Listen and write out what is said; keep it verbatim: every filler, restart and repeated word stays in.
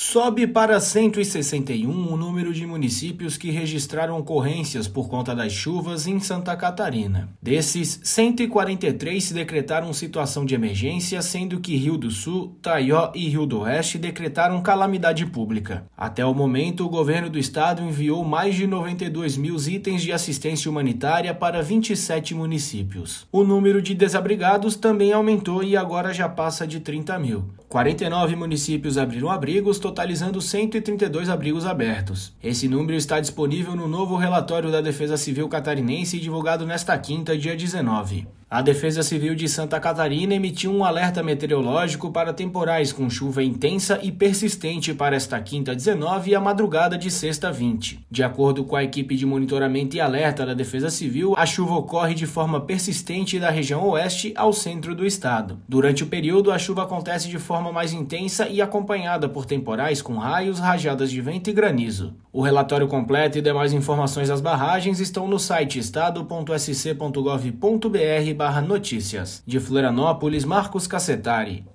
Sobe para cento e sessenta e um o número de municípios que registraram ocorrências por conta das chuvas em Santa Catarina. Desses, cento e quarenta e três decretaram situação de emergência, sendo que Rio do Sul, Taió e Rio do Oeste decretaram calamidade pública. Até o momento, o governo do estado enviou mais de noventa e dois mil itens de assistência humanitária para vinte e sete municípios. O número de desabrigados também aumentou e agora já passa de trinta mil. quarenta e nove municípios abriram abrigos, totalizando cento e trinta e dois abrigos abertos. Esse número está disponível no novo relatório da Defesa Civil Catarinense divulgado nesta quinta, dia dezenove. A Defesa Civil de Santa Catarina emitiu um alerta meteorológico para temporais com chuva intensa e persistente para esta quinta dezenove e a madrugada de sexta vinte. De acordo com a equipe de monitoramento e alerta da Defesa Civil, a chuva ocorre de forma persistente da região oeste ao centro do estado. Durante o período, a chuva acontece de forma mais intensa e acompanhada por temporais com raios, rajadas de vento e granizo. O relatório completo e demais informações das barragens estão no site estado ponto s c ponto gov ponto b r barra notícias. De Florianópolis, Marcos Cassetari.